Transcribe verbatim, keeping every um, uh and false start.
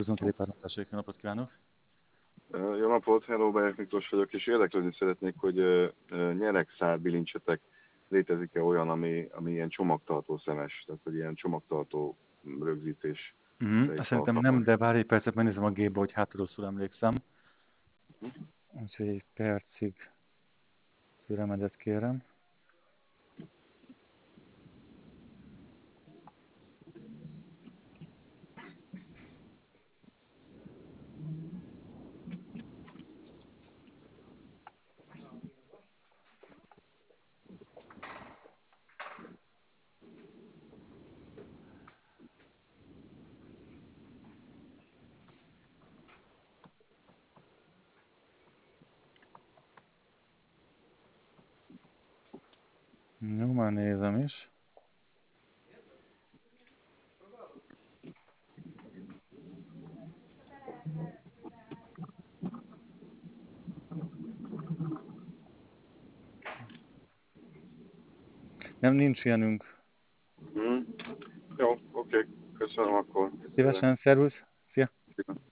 Horizont Télépárlantásra, jó napot kívánok! Jó napot, hello, Bajek Miklós vagyok, és érdeklődni szeretnék, hogy nyeregszál bilincsetek létezik-e olyan, ami, ami ilyen csomagtartó szemes, tehát hogy ilyen csomagtartó rögzítés. Uh-huh. Szerintem nem, de várj egy percet, megnézem a gépbe, hogy hát rosszul emlékszem. Úgyhogy egy percig türelmedet kérem. Jó, már nézem is. Nem, nincs ilyenünk. Hmm. Jó, oké, köszönöm akkor. Szívesen, szervusz! Szia! Szia.